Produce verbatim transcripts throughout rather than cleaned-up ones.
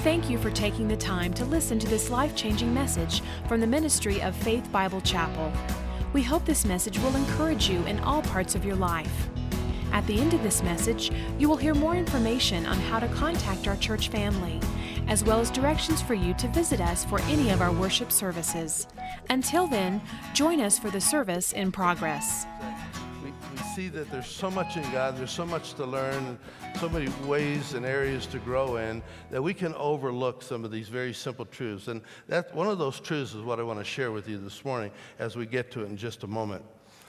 Thank you for taking the time to listen to this life-changing message from the ministry of Faith Bible Chapel. We hope this message will encourage you in all parts of your life. At the end of this message, you will hear more information on how to contact our church family, as well as directions for you to visit us for any of our worship services. Until then, join us for the service in progress. We, we see that there's so much in God, there's so much to learn, so many ways and areas to grow in, that we can overlook some of these very simple truths. And that one of those truths is what I want to share with you this morning as we get to it in just a moment.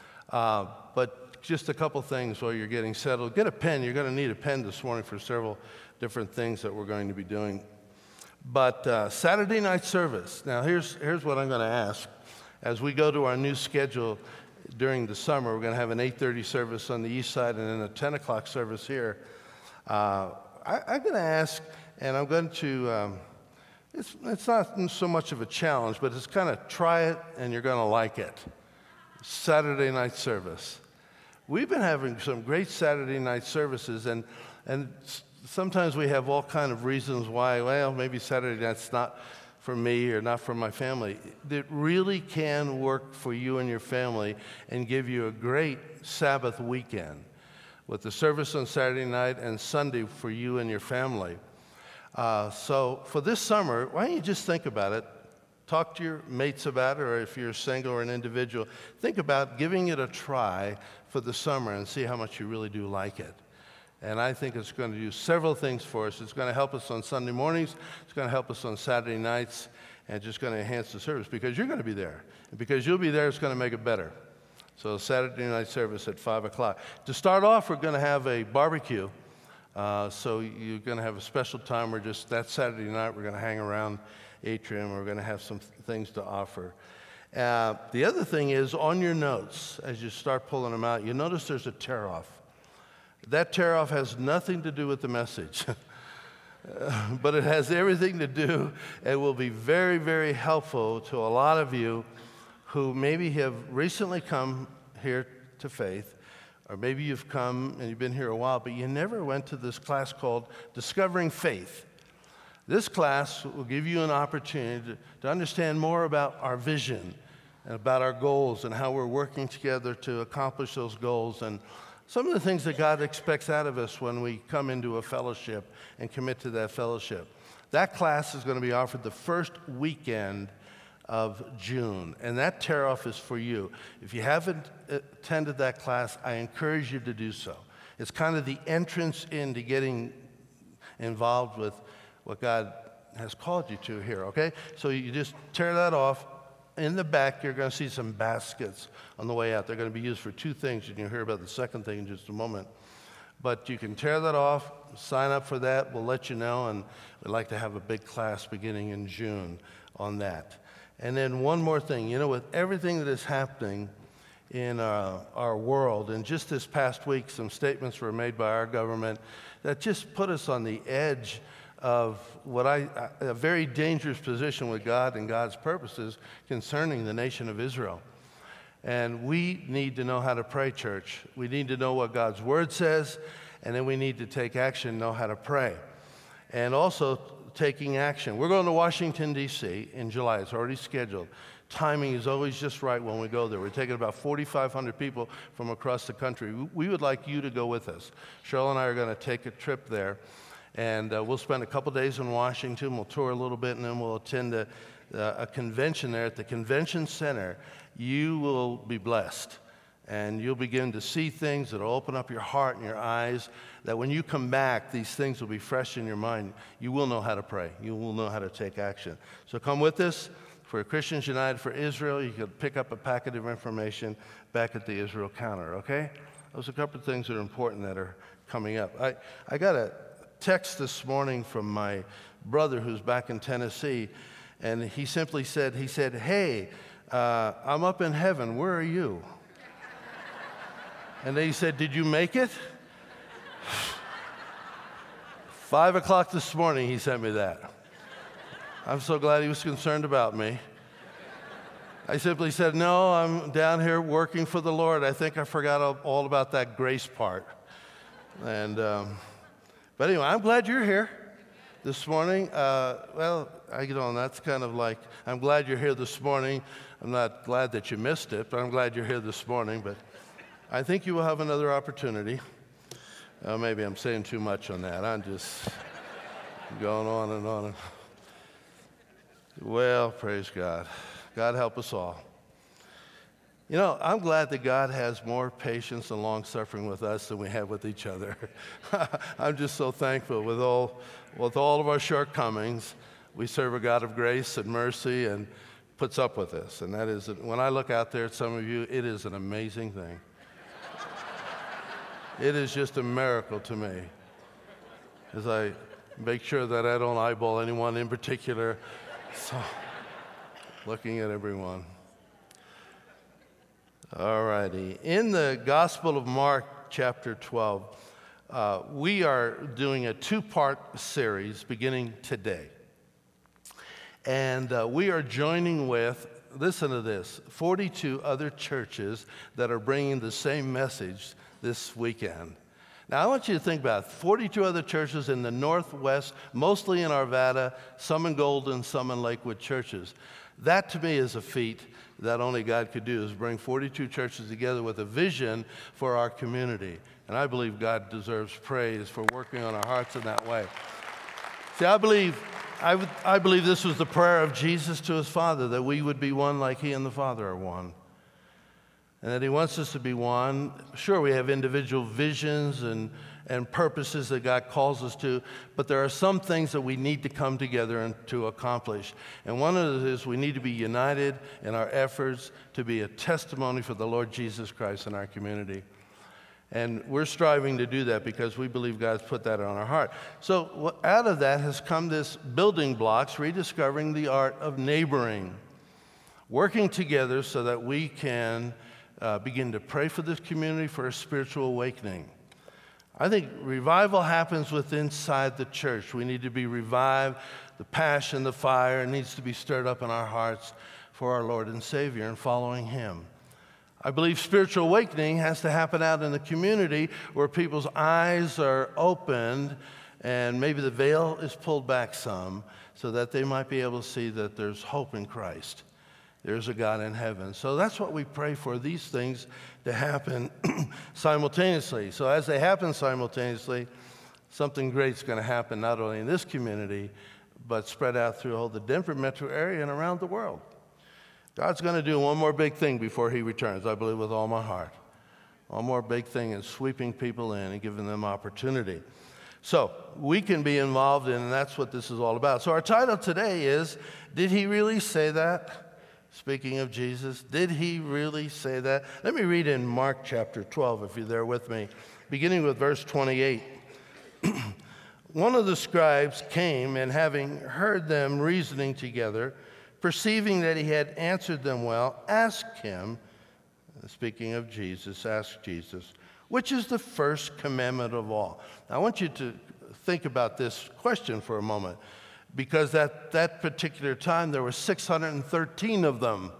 Uh, but just a couple things while you're getting settled. Get a pen. You're going to need a pen this morning for several different things that we're going to be doing. But uh, Saturday night service. Now, here's, here's what I'm going to ask. As we go to our new schedule during the summer, we're going to have an eight thirty service on the east side and then a ten o'clock service here. Uh, I, I'm going to ask, and I'm going to, um, it's, it's not so much of a challenge, but it's kind of try it and you're going to like it. Saturday night service. We've been having some great Saturday night services, and and sometimes we have all kind of reasons why, well, maybe Saturday night's not for me or not for my family. It really can work for you and your family and give you a great Sabbath weekend with the service on Saturday night and Sunday for you and your family. Uh, so for this summer, why don't you just think about it? Talk to your mates about it, or if you're single or an individual, think about giving it a try for the summer and see how much you really do like it. And I think it's going to do several things for us. It's going to help us on Sunday mornings. It's going to help us on Saturday nights, and just going to enhance the service because you're going to be there. And because you'll be there, it's going to make it better. So Saturday night service at five o'clock. To start off, we're going to have a barbecue. Uh, so you're going to have a special time. We're just, that Saturday night, we're going to hang around Atrium. We're going to have some th- things to offer. Uh, the other thing is, on your notes, as you start pulling them out, you notice there's a tear-off. That tear-off has nothing to do with the message, uh, but it has everything to do and will be very, very helpful to a lot of you who maybe have recently come here to faith, or maybe you've come and you've been here a while, but you never went to this class called Discovering Faith. This class will give you an opportunity to, to understand more about our vision and about our goals and how we're working together to accomplish those goals and some of the things that God expects out of us when we come into a fellowship and commit to that fellowship. That class is going to be offered the first weekend of June, and that tear-off is for you. If you haven't attended that class, I encourage you to do so. It's kind of the entrance into getting involved with what God has called you to here, okay? So you just tear that off. In the back, you're going to see some baskets on the way out. They're going to be used for two things, and you'll hear about the second thing in just a moment. But you can tear that off, sign up for that. We'll let you know, and we'd like to have a big class beginning in June on that. And then one more thing. You know, with everything that is happening in uh, our world, and just this past week, some statements were made by our government that just put us on the edge of what I, a very dangerous position with God and God's purposes concerning the nation of Israel. And we need to know how to pray, church. We need to know what God's word says, and then we need to take action, know how to pray. And also taking action. We're going to Washington, D C in July. It's already scheduled. Timing is always just right when we go there. We're taking about forty-five hundred people from across the country. We would like you to go with us. Cheryl and I are going to take a trip there. And uh, we'll spend a couple days in Washington. We'll tour a little bit, and then we'll attend a, uh, a convention there at the convention center. You will be blessed, and you'll begin to see things that will open up your heart and your eyes, that when you come back, these things will be fresh in your mind. You will know how to pray. You will know how to take action. So come with us. For Christians United for Israel, you can pick up a packet of information back at the Israel counter, okay? Those are a couple of things that are important that are coming up. I, I got a text this morning from my brother who's back in Tennessee, and he simply said, he said, hey, uh, I'm up in heaven. Where are you? And then he said, did you make it? Five o'clock this morning, he sent me that. I'm so glad he was concerned about me. I simply said, no, I'm down here working for the Lord. I think I forgot all about that grace part. And, um, but anyway, I'm glad you're here. this morning? Uh, well, I get on. That's kind of like, I'm glad you're here this morning. I'm not glad that you missed it, but I'm glad you're here this morning. But I think you will have another opportunity. Uh, maybe I'm saying too much on that. I'm just going on and on. Well, praise God. God help us all. You know, I'm glad that God has more patience and long-suffering with us than we have with each other. I'm just so thankful with all, with all of our shortcomings. We serve a God of grace and mercy and puts up with us. And that is, when I look out there at some of you, it is an amazing thing. It is just a miracle to me as I make sure that I don't eyeball anyone in particular. So, looking at everyone. All righty. In the Gospel of Mark, chapter twelve, uh, we are doing a two-part series beginning today. And uh, we are joining with, listen to this, forty-two other churches that are bringing the same message this weekend. Now, I want you to think about it. forty-two other churches in the Northwest, mostly in Arvada, some in Golden, some in Lakewood churches. That, to me, is a feat that only God could do, is bring forty-two churches together with a vision for our community. And I believe God deserves praise for working on our hearts in that way. See, I believe, I, would, I believe this was the prayer of Jesus to his Father, that we would be one like he and the Father are one. And that he wants us to be one. Sure, we have individual visions and, and purposes that God calls us to, but there are some things that we need to come together and to accomplish. And one of it is we need to be united in our efforts to be a testimony for the Lord Jesus Christ in our community. And we're striving to do that because we believe God's put that on our heart. So out of that has come this building blocks, rediscovering the art of neighboring, working together so that we can Uh, begin to pray for this community for a spiritual awakening. I think revival happens within inside the church. We need to be revived. The passion, the fire needs to be stirred up in our hearts for our Lord and Savior and following him. I believe spiritual awakening has to happen out in the community where people's eyes are opened and maybe the veil is pulled back some so that they might be able to see that there's hope in Christ. There's a God in heaven. So that's what we pray for, these things to happen simultaneously. So as they happen simultaneously, something great's going to happen not only in this community, but spread out through the Denver metro area and around the world. God's going to do one more big thing before he returns, I believe with all my heart. One more big thing is sweeping people in and giving them opportunity. So we can be involved in, and that's what this is all about. So our title today is, Did He Really Say That? Speaking of Jesus, did he really say that? Let me read in Mark chapter twelve, if you're there with me, beginning with verse twenty-eight. One of the scribes came, and having heard them reasoning together, perceiving that he had answered them well, asked him, speaking of Jesus, asked Jesus, which is the first commandment of all? Now, I want you to think about this question for a moment. Because at that particular time, there were six hundred thirteen of them.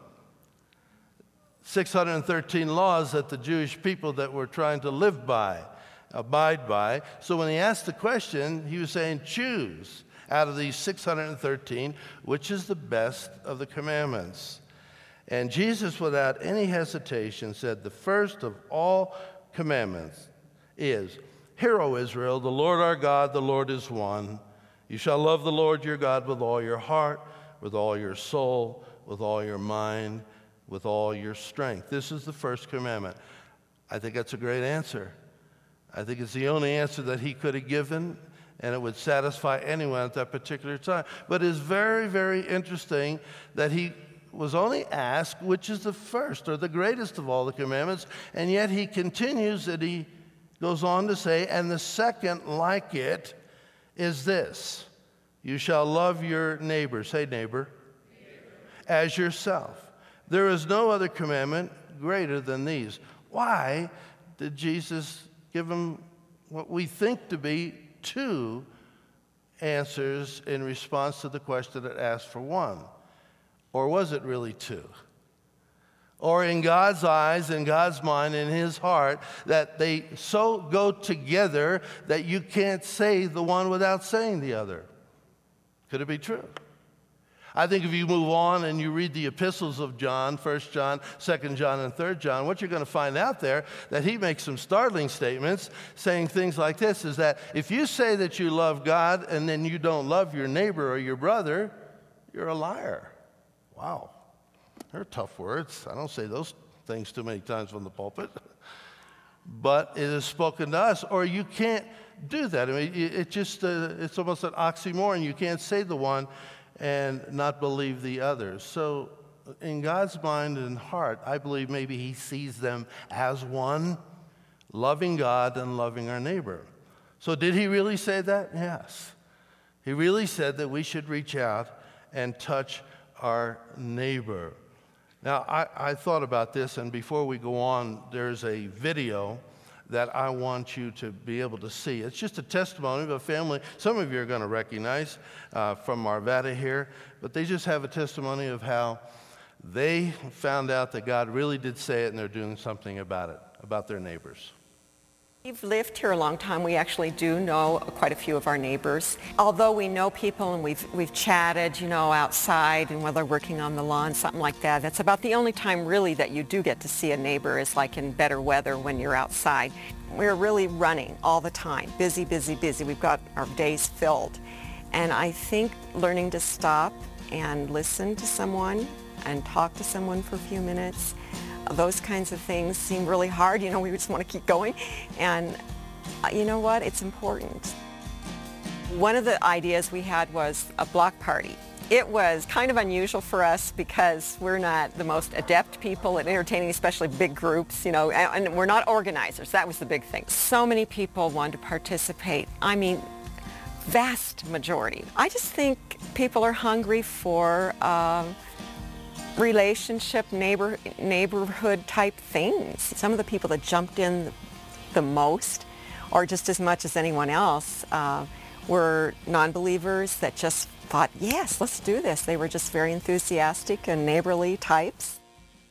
six hundred thirteen laws that the Jewish people that were trying to live by, abide by. So when he asked the question, he was saying, choose out of these six hundred thirteen, which is the best of the commandments. And Jesus, without any hesitation, said, the first of all commandments is, Hear, O Israel, the Lord our God, the Lord is one. You shall love the Lord your God with all your heart, with all your soul, with all your mind, with all your strength. This is the first commandment. I think that's a great answer. I think it's the only answer that he could have given, and it would satisfy anyone at that particular time. But it's very, very interesting that he was only asked which is the first or the greatest of all the commandments, and yet he continues that he goes on to say, and the second like it is this, you shall love your neighbor, say neighbor, neighbor, as yourself. There is no other commandment greater than these. Why did Jesus give them what we think to be two answers in response to the question that asked for one? Or was it really two? Or in God's eyes, in God's mind, in his heart, that they so go together that you can't say the one without saying the other. Could it be true? I think if you move on and you read the epistles of John, First John, Second John, and Third John, what you're going to find out there, that he makes some startling statements saying things like this, is that if you say that you love God and then you don't love your neighbor or your brother, you're a liar. Wow. They're tough words. I don't say those things too many times from the pulpit. But it is spoken to us, or you can't do that. I mean, it just, uh, it's almost an oxymoron. You can't say the one and not believe the others. So in God's mind and heart, I believe maybe he sees them as one, loving God and loving our neighbor. So did he really say that? Yes. He really said that we should reach out and touch our neighbor. Now, I, I thought about this, and before we go on, there's a video that I want you to be able to see. It's just a testimony of a family some of you are going to recognize uh, from Arvada here, but they just have a testimony of how they found out that God really did say it and they're doing something about it, about their neighbors. We've lived here a long time. We actually do know quite a few of our neighbors. Although we know people and we've we've chatted, you know, outside and while they're working on the lawn, something like that. That's about the only time really that you do get to see a neighbor is like in better weather when you're outside. We're really running all the time, busy, busy, busy. We've got our days filled. And I think learning to stop and listen to someone and talk to someone for a few minutes, those kinds of things seem really hard. You know, we just want to keep going. And uh, you know what? It's important. One of the ideas we had was a block party. It was kind of unusual for us because we're not the most adept people at entertaining, especially big groups, you know, and, and we're not organizers. That was the big thing. So many people wanted to participate. I mean, vast majority. I just think people are hungry for um, relationship, neighbor, neighborhood type things. Some of the people that jumped in the most, or just as much as anyone else, uh, were non-believers that just thought, yes, let's do this. They were just very enthusiastic and neighborly types.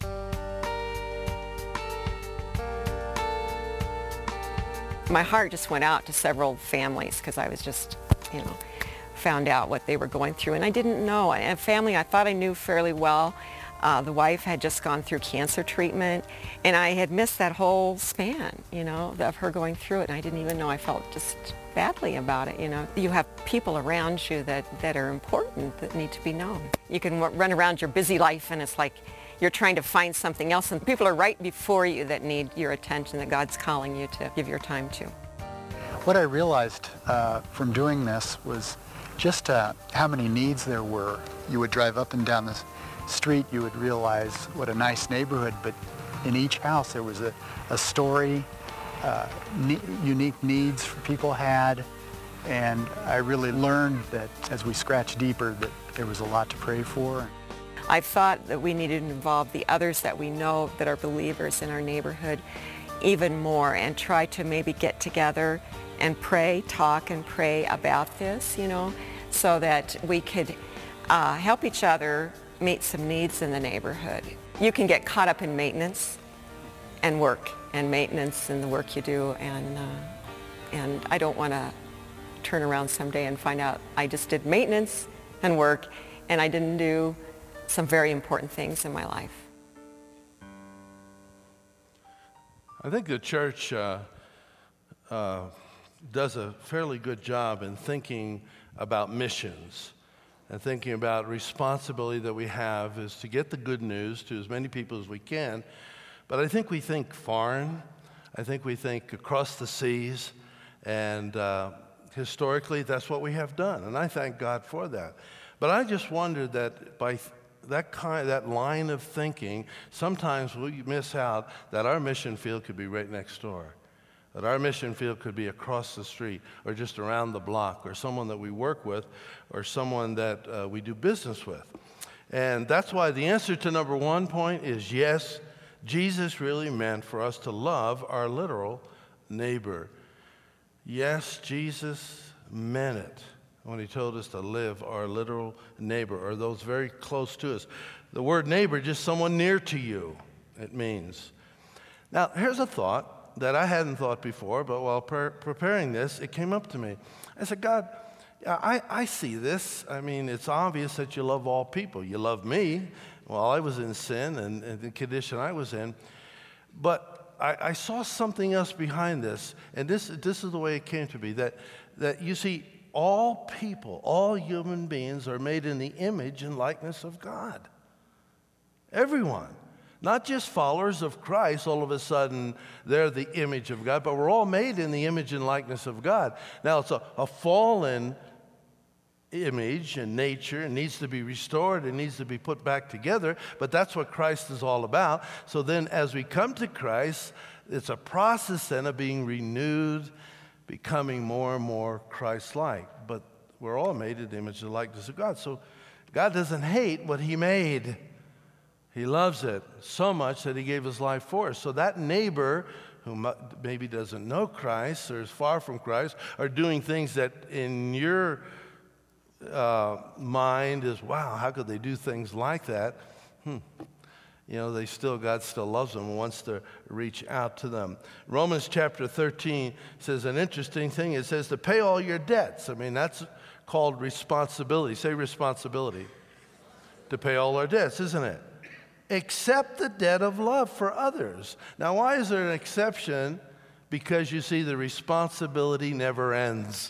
My heart just went out to several families because I was just, you know, found out what they were going through. And I didn't know. A family I thought I knew fairly well. Uh, the wife had just gone through cancer treatment, and I had missed that whole span, you know, of her going through it. And I didn't even know. I felt just badly about it, you know. You have people around you that, that are important, that need to be known. You can w- run around your busy life, and it's like you're trying to find something else, and people are right before you that need your attention, that God's calling you to give your time to. What I realized uh, from doing this was just uh, how many needs there were. You would drive up and down the street, you would realize what a nice neighborhood, but in each house there was a, a story, uh, ne- unique needs people had, and I really learned that as we scratched deeper that there was a lot to pray for. I thought that we needed to involve the others that we know that are believers in our neighborhood even more, and try to maybe get together and pray, talk and pray about this, you know, so that we could uh, help each other meet some needs in the neighborhood. You can get caught up in maintenance and work, and maintenance and the work you do, and uh, and I don't want to turn around someday and find out I just did maintenance and work and I didn't do some very important things in my life. I think the church uh, uh, does a fairly good job in thinking about missions and thinking about responsibility that we have is to get the good news to as many people as we can. But I think we think foreign. I think we think across the seas. And uh, historically, that's what we have done. And I thank God for that. But I just wondered that by that kind, that line of thinking, sometimes we miss out that our mission field could be right next door. That our mission field could be across the street or just around the block, or someone that we work with or someone that uh, we do business with. And that's why the answer to number one point is yes, Jesus really meant for us to love our literal neighbor. Yes, Jesus meant it when he told us to live our literal neighbor, or those very close to us. The word neighbor, just someone near to you, it means. Now, here's a thought that I hadn't thought before, but while pre- preparing this, it came up to me. I said, God, I, I see this. I mean, it's obvious that you love all people. You love me while I was in sin and, and the condition I was in. But I, I saw something else behind this, and this, this is the way it came to be, that, that you see, all people, all human beings are made in the image and likeness of God. Everyone. Not just followers of Christ, all of a sudden they're the image of God, but we're all made in the image and likeness of God. Now, it's a, a fallen image and nature. It needs to be restored. It needs to be put back together, but that's what Christ is all about. So then as we come to Christ, it's a process then of being renewed, becoming more and more Christ-like. But we're all made in the image and likeness of God. So God doesn't hate what he made. He loves it so much that he gave his life for us. So that neighbor who maybe doesn't know Christ or is far from Christ are doing things that in your uh, mind is, wow, how could they do things like that? Hmm. You know, they still, God still loves them and wants to reach out to them. Romans chapter thirteen says an interesting thing. It says to pay all your debts. I mean, that's called responsibility. Say responsibility. To pay all our debts, isn't it? Except the debt of love for others. Now, why is there an exception? Because you see, the responsibility never ends.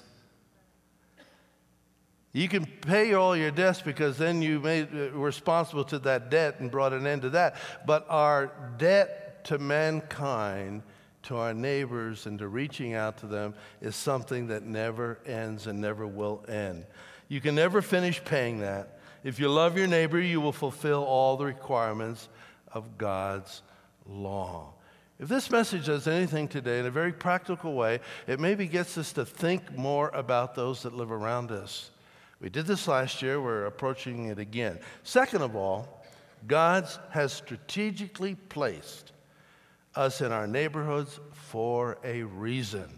You can pay all your debts because then you made uh, responsible to that debt and brought an end to that. But our debt to mankind, to our neighbors, and to reaching out to them is something that never ends and never will end. You can never finish paying that. If you love your neighbor, you will fulfill all the requirements of God's law. If this message does anything today in a very practical way, it maybe gets us to think more about those that live around us. We did this last year. We're approaching it again. Second of all, God has strategically placed us in our neighborhoods for a reason.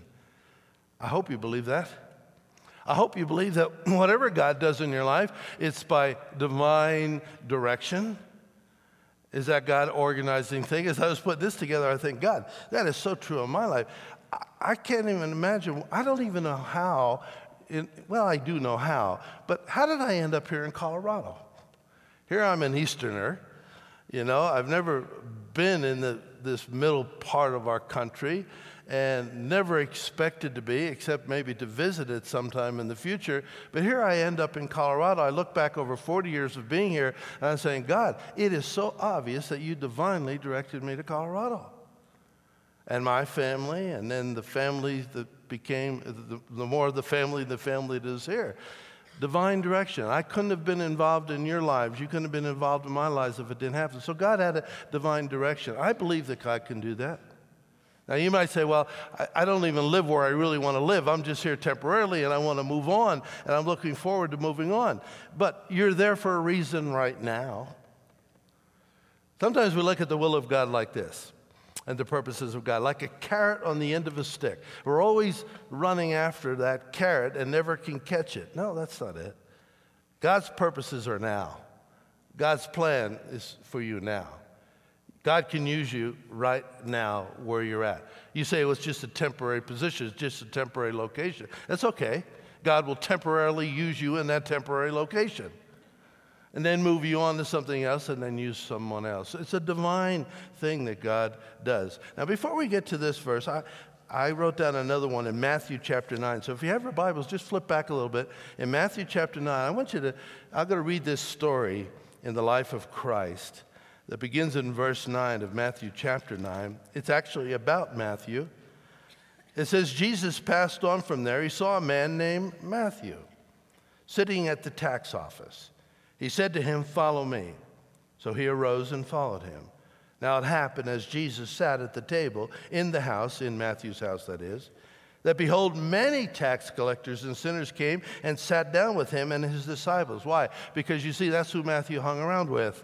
I hope you believe that. I hope you believe that whatever God does in your life, it's by divine direction. Is that God organizing things? As I was putting this together, I think, God, that is so true in my life. I, I can't even imagine. I don't even know how. In, well, I do know how. But how did I end up here in Colorado? Here I'm an Easterner. You know, I've never been in the, this middle part of our country, and never expected to be, except maybe to visit it sometime in the future. But here I end up in Colorado. I look back over forty years of being here, and I'm saying, God, it is so obvious that you divinely directed me to Colorado. And my family, and then the family that became, the, the more of the family, the family that is here. Divine direction. I couldn't have been involved in your lives. You couldn't have been involved in my lives if it didn't happen. So God had a divine direction. I believe that God can do that. Now, you might say, well, I, I don't even live where I really want to live. I'm just here temporarily, and I want to move on, and I'm looking forward to moving on. But you're there for a reason right now. Sometimes we look at the will of God like this, and the purposes of God, like a carrot on the end of a stick. We're always running after that carrot and never can catch it. No, that's not it. God's purposes are now. God's plan is for you now. God can use you right now where you're at. You say, well, it's just a temporary position. It's just a temporary location. That's okay. God will temporarily use you in that temporary location and then move you on to something else and then use someone else. It's a divine thing that God does. Now, before we get to this verse, I, I wrote down another one in Matthew chapter nine. So if you have your Bibles, just flip back a little bit. In Matthew chapter nine, I want you to, I'm going to read this story in the life of Christ that begins in verse nine of Matthew chapter nine. It's actually about Matthew. It says, Jesus passed on from there. He saw a man named Matthew sitting at the tax office. He said to him, follow me. So he arose and followed him. Now it happened as Jesus sat at the table in the house, in Matthew's house that is, that behold, many tax collectors and sinners came and sat down with him and his disciples. Why? Because you see, that's who Matthew hung around with.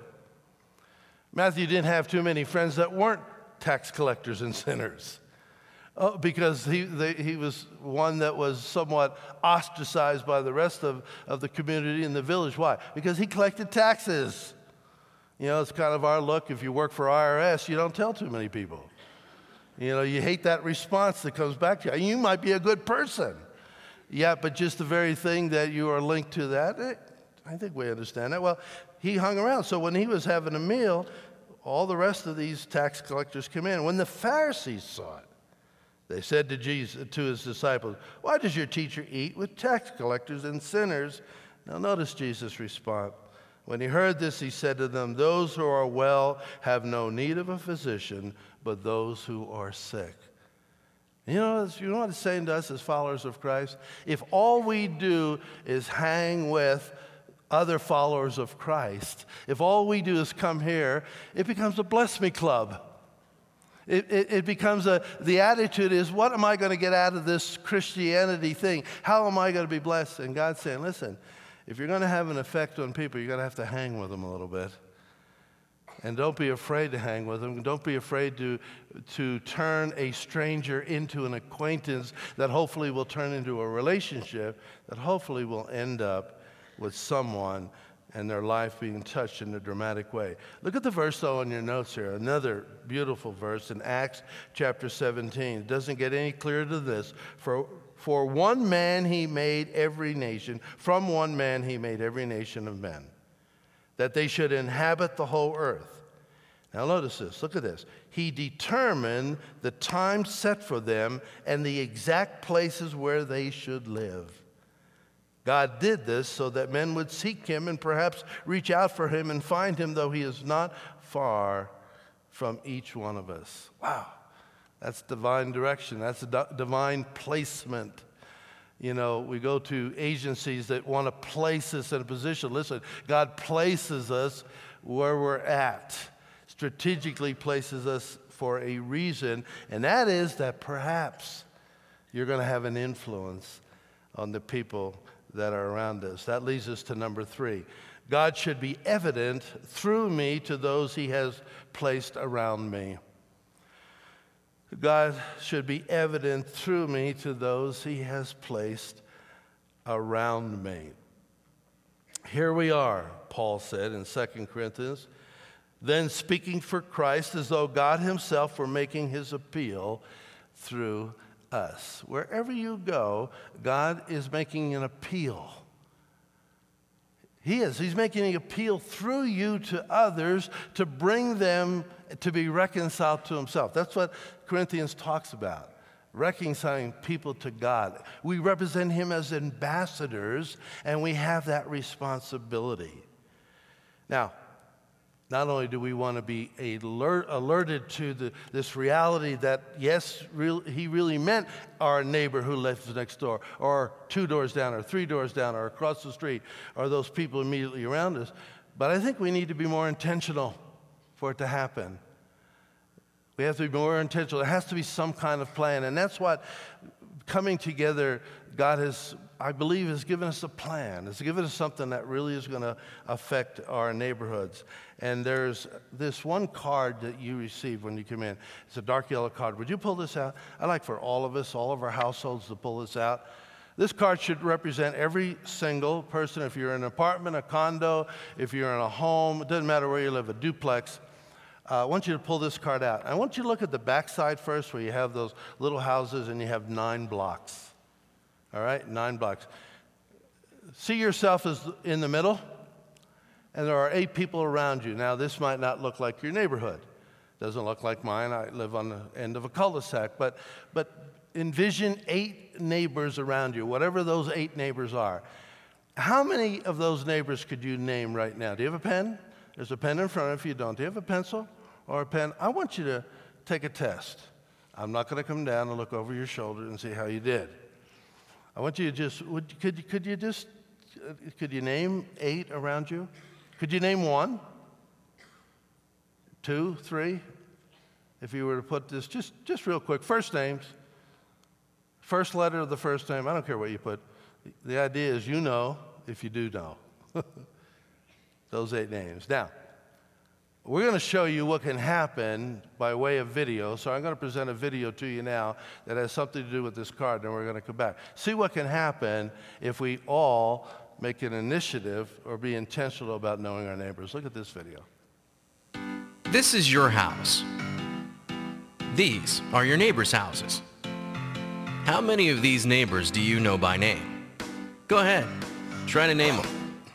Matthew didn't have too many friends that weren't tax collectors and sinners. Oh, because he they, he was one that was somewhat ostracized by the rest of, of the community in the village. Why? Because he collected taxes. You know, it's kind of our look. If you work for I R S, you don't tell too many people. You know, you hate that response that comes back to you. You might be a good person. Yeah, but just the very thing that you are linked to that, eh, I think we understand that. Well, he hung around. So when he was having a meal, all the rest of these tax collectors came in. When the Pharisees saw it, they said to Jesus, to his disciples, "Why does your teacher eat with tax collectors and sinners?" Now notice Jesus' response. When he heard this, he said to them, "Those who are well have no need of a physician, but those who are sick." You know, you know what it's saying to us as followers of Christ? If all we do is hang with other followers of Christ, if all we do is come here, it becomes a bless me club. It, it, it becomes a, the attitude is, what am I going to get out of this Christianity thing? How am I going to be blessed? And God's saying, listen, if you're going to have an effect on people, you're going to have to hang with them a little bit. And don't be afraid to hang with them. Don't be afraid to, to turn a stranger into an acquaintance that hopefully will turn into a relationship that hopefully will end up with someone and their life being touched in a dramatic way. Look at the verse, though, in your notes here. Another beautiful verse in Acts chapter seventeen. It doesn't get any clearer than this. For, for one man he made every nation. From one man he made every nation of men, that they should inhabit the whole earth. Now notice this. Look at this. He determined the time set for them and the exact places where they should live. God did this so that men would seek him and perhaps reach out for him and find him, though he is not far from each one of us. Wow. That's divine direction. That's a divine placement. You know, we go to agencies that want to place us in a position. Listen, God places us where we're at, strategically places us for a reason, and that is that perhaps you're going to have an influence on the people that are around us. That leads us to number three. God should be evident through me to those he has placed around me. God should be evident through me to those he has placed around me. Here we are, Paul said in Second Corinthians, then speaking for Christ as though God himself were making his appeal through us. Wherever you go, God is making an appeal. He is. He's making an appeal through you to others to bring them to be reconciled to himself. That's what Corinthians talks about, reconciling people to God. We represent him as ambassadors, and we have that responsibility. Now, not only do we want to be alert, alerted to the, this reality that, yes, real, he really meant our neighbor who lives next door, or two doors down, or three doors down, or across the street, or those people immediately around us, but I think we need to be more intentional for it to happen. We have to be more intentional. There has to be some kind of plan, and that's what coming together, God has, I believe, has given us a plan. It's given us something that really is going to affect our neighborhoods. And there's this one card that you receive when you come in. It's a dark yellow card. Would you pull this out? I'd like for all of us, all of our households to pull this out. This card should represent every single person. If you're in an apartment, a condo, if you're in a home, it doesn't matter where you live, a duplex. Uh, I want you to pull this card out. I want you to look at the backside first where you have those little houses and you have nine blocks. All right, nine blocks. See yourself as in the middle, and there are eight people around you. Now, this might not look like your neighborhood. Doesn't look like mine. I live on the end of a cul-de-sac. But, but envision eight neighbors around you, whatever those eight neighbors are. How many of those neighbors could you name right now? Do you have a pen? There's a pen in front of you. Don't. Do you have a pencil or a pen? I want you to take a test. I'm not going to come down and look over your shoulder and see how you did. I want you to just, would, could, you, could you just, uh, could you name eight around you? Could you name one? Two, three? If you were to put this, just, just real quick, first names. First letter of the first name, I don't care what you put. The idea is you know if you do know. Those eight names. Now, we're going to show you what can happen by way of video. So I'm going to present a video to you now that has something to do with this card, and we're going to come back. See what can happen if we all make an initiative or be intentional about knowing our neighbors. Look at this video. This is your house. These are your neighbors' houses. How many of these neighbors do you know by name? Go ahead, try to name them.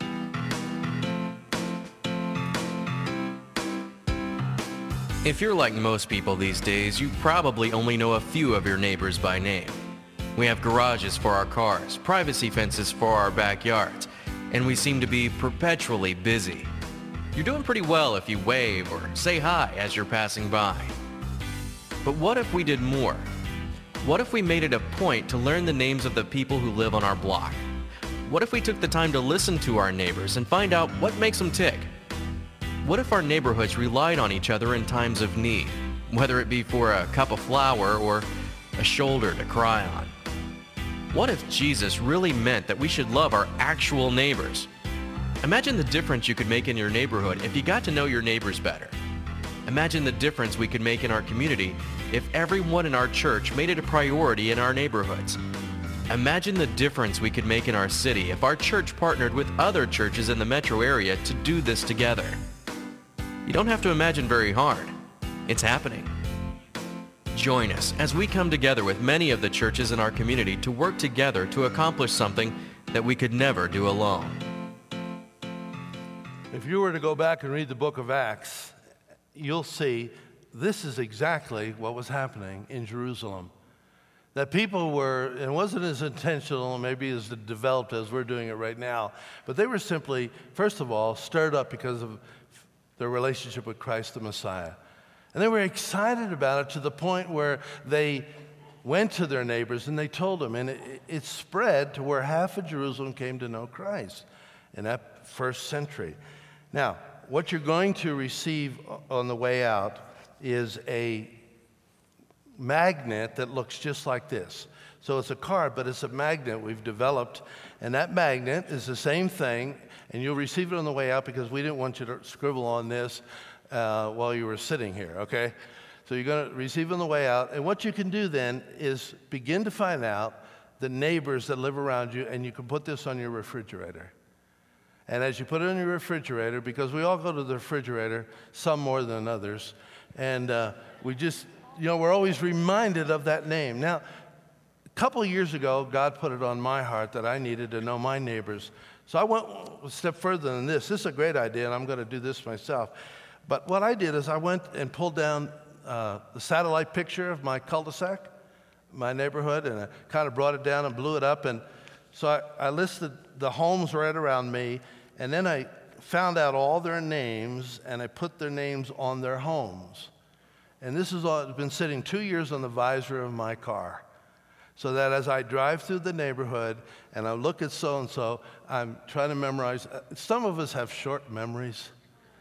If you're like most people these days, you probably only know a few of your neighbors by name. We have garages for our cars, privacy fences for our backyards, and we seem to be perpetually busy. You're doing pretty well if you wave or say hi as you're passing by. But what if we did more? What if we made it a point to learn the names of the people who live on our block? What if we took the time to listen to our neighbors and find out what makes them tick? What if our neighborhoods relied on each other in times of need, whether it be for a cup of flour or a shoulder to cry on? What if Jesus really meant that we should love our actual neighbors? Imagine the difference you could make in your neighborhood if you got to know your neighbors better. Imagine the difference we could make in our community if everyone in our church made it a priority in our neighborhoods. Imagine the difference we could make in our city if our church partnered with other churches in the metro area to do this together. You don't have to imagine very hard. It's happening. Join us as we come together with many of the churches in our community to work together to accomplish something that we could never do alone. If you were to go back and read the book of Acts, you'll see this is exactly what was happening in Jerusalem. That people were, it wasn't as intentional, maybe as developed as we're doing it right now, but they were simply, first of all, stirred up because of their relationship with Christ the Messiah. And they were excited about it to the point where they went to their neighbors and they told them, and it, it spread to where half of Jerusalem came to know Christ in that first century. Now, what you're going to receive on the way out is a magnet that looks just like this. So it's a card, but it's a magnet we've developed, and that magnet is the same thing, and you'll receive it on the way out because we didn't want you to scribble on this uh, while you were sitting here, okay? So you're going to receive it on the way out, and what you can do then is begin to find out the neighbors that live around you, and you can put this on your refrigerator. And as you put it on your refrigerator, because we all go to the refrigerator, some more than others, and uh, we just, you know, we're always reminded of that name. Now, a couple of years ago, God put it on my heart that I needed to know my neighbors. So I went a step further than this. This is a great idea, and I'm going to do this myself. But what I did is I went and pulled down uh, the satellite picture of my cul-de-sac, my neighborhood, and I kind of brought it down and blew it up. And so I, I listed the homes right around me, and then I found out all their names, and I put their names on their homes. And this has all been sitting two years on the visor of my car, so that as I drive through the neighborhood and I look at so-and-so, I'm trying to memorize. Some of us have short memories.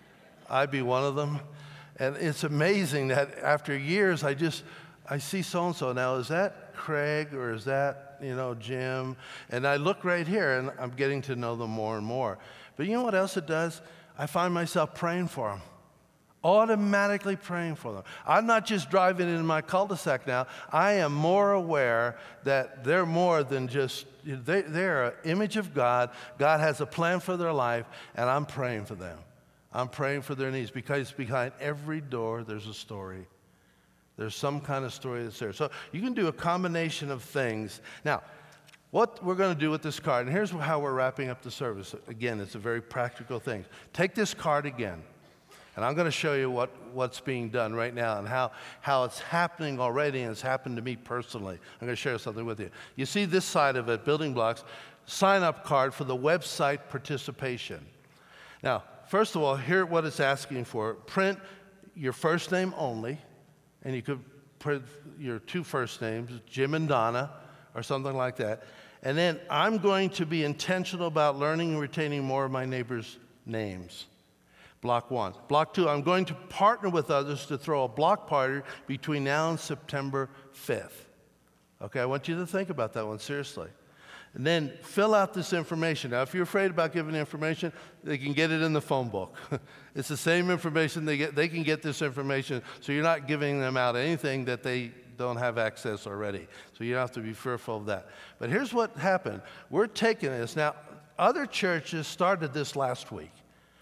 I'd be one of them. And it's amazing that after years, I just, I see so-and-so. Now, is that Craig or is that, you know, Jim? And I look right here, and I'm getting to know them more and more. But you know what else it does? I find myself praying for them. Automatically praying for them. I'm not just driving in my cul-de-sac now. I am more aware that they're more than just, they, they're an image of God. God has a plan for their life, and I'm praying for them. I'm praying for their needs because behind every door there's a story. There's some kind of story that's there. So you can do a combination of things. Now, what we're going to do with this card, and here's how we're wrapping up the service. Again, it's a very practical thing. Take this card again. And I'm going to show you what, what's being done right now and how, how it's happening already, and it's happened to me personally. I'm going to share something with you. You see this side of it, building blocks, sign-up card for the website participation. Now, first of all, here what it's asking for. Print your first name only, and you could print your two first names, Jim and Donna, or something like that. And then I'm going to be intentional about learning and retaining more of my neighbors' names. Block one. Block two, I'm going to partner with others to throw a block party between now and September fifth. Okay, I want you to think about that one seriously. And then fill out this information. Now, if you're afraid about giving information, they can get it in the phone book. It's the same information. They get. They can get this information, so you're not giving them out anything that they don't have access already. So you don't have to be fearful of that. But here's what happened. We're taking this. Now, other churches started this last week.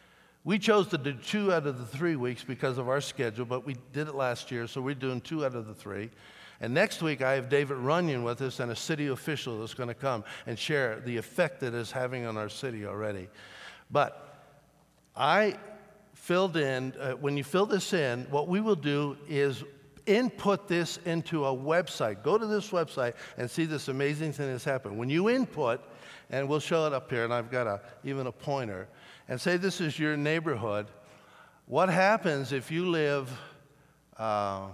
We chose to do two out of the three weeks because of our schedule, but we did it last year, so we're doing two out of the three. And next week, I have David Runyon with us and a city official that's going to come and share the effect that it's having on our city already. But I filled in, uh, when you fill this in, what we will do is input this into a website. Go to this website and see this amazing thing that's happened. When you input, and we'll show it up here, and I've got a, even a pointer, and say this is your neighborhood, what happens if you live... Uh,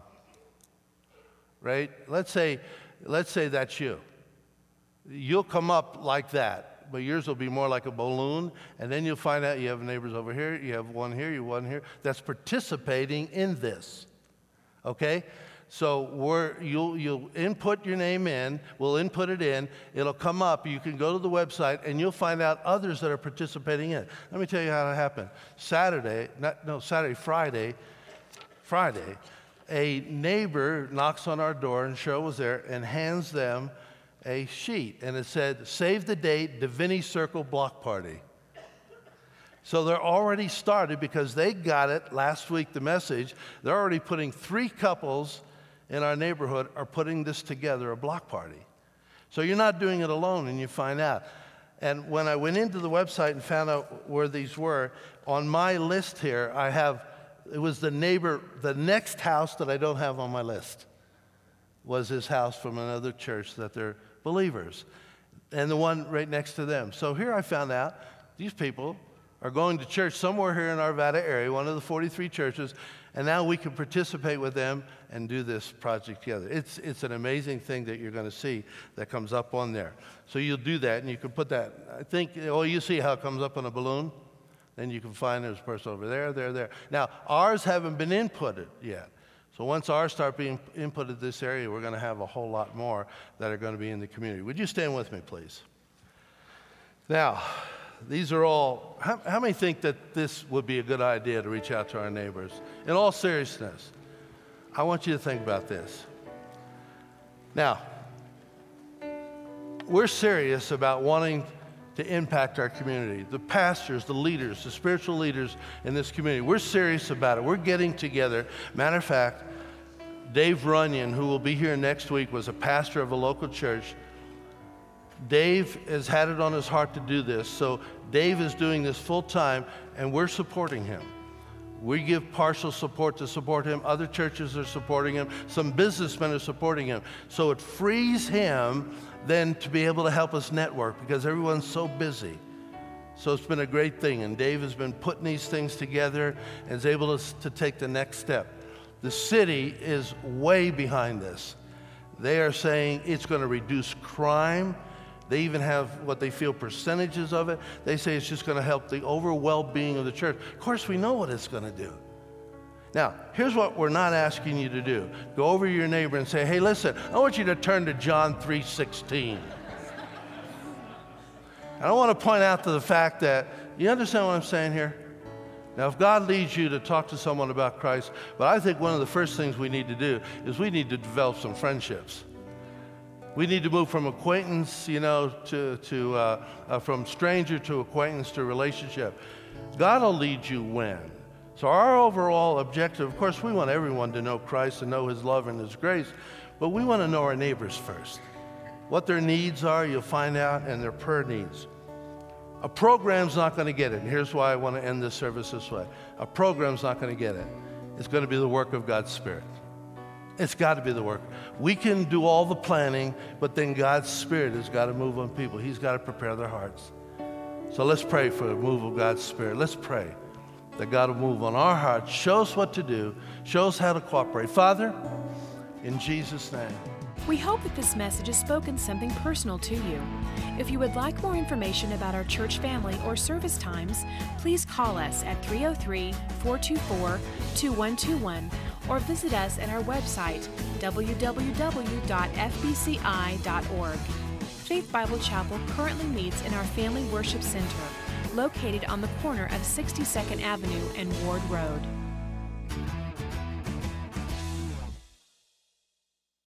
Right? Let's say, let's say that's you. You'll come up like that, but yours will be more like a balloon, and then you'll find out you have neighbors over here, you have one here, you have one here, that's participating in this. Okay? So we're, you'll, you'll input your name in, we'll input it in, it'll come up, you can go to the website, and you'll find out others that are participating in it. Let me tell you how it happened. Saturday, not, no, Saturday, Friday, Friday, a neighbor knocks on our door, and Cheryl was there, and hands them a sheet. And it said, save the date, Divinity Circle Block Party. So they're already started because they got it last week, the message. They're already putting three couples in our neighborhood are putting this together, a block party. So you're not doing it alone, and you find out. And when I went into the website and found out where these were, on my list here, I have it was the neighbor, the next house that I don't have on my list was his house from another church that they're believers, and the one right next to them. So here I found out these people are going to church somewhere here in our Arvada area, one of the forty-three churches, and now we can participate with them and do this project together. It's, it's an amazing thing that you're going to see that comes up on there. So you'll do that, and you can put that, I think, oh, you see how it comes up on a balloon? Then you can find there's a person over there, there, there. Now, ours haven't been inputted yet. So once ours start being inputted this area, we're going to have a whole lot more that are going to be in the community. Would you stand with me, please? Now, these are all, how, how many think that this would be a good idea to reach out to our neighbors? In all seriousness, I want you to think about this. Now, we're serious about wanting to impact our community. The pastors, the leaders, the spiritual leaders in this community, we're serious about it. We're getting together. Matter of fact, Dave Runyon, who will be here next week, was a pastor of a local church. Dave has had it on his heart to do this, so Dave is doing this full time, and we're supporting him. We give partial support to support him. Other churches are supporting him. Some businessmen are supporting him. So it frees him then to be able to help us network because everyone's so busy. So it's been a great thing, and Dave has been putting these things together and is able to, to take the next step. The city is way behind this. They are saying it's going to reduce crime. They even have what they feel percentages of it. They say it's just going to help the overall well-being of the church. Of course, we know what it's going to do. Now, here's what we're not asking you to do. Go over to your neighbor and say, hey, listen, I want you to turn to John three sixteen. And I want to point out to the fact that, you understand what I'm saying here? Now, if God leads you to talk to someone about Christ, but I think one of the first things we need to do is we need to develop some friendships. We need to move from acquaintance, you know, to, to uh, uh, from stranger to acquaintance to relationship. God will lead you when. So our overall objective, of course, we want everyone to know Christ and know His love and His grace, but we want to know our neighbors first. What their needs are, you'll find out, and their prayer needs. A program's not going to get it, and here's why I want to end this service this way. A program's not going to get it. It's going to be the work of God's Spirit. It's got to be the work. We can do all the planning, but then God's Spirit has got to move on people. He's got to prepare their hearts. So let's pray for the move of God's Spirit. Let's pray that God will move on our hearts, show us what to do, show us how to cooperate. Father, in Jesus' name. We hope that this message has spoken something personal to you. If you would like more information about our church family or service times, please call us at three oh three, four two four, two one two one or visit us at our website, w w w dot f b c i dot org. Faith Bible Chapel currently meets in our Family Worship Center, located on the corner of sixty-second Avenue and Ward Road.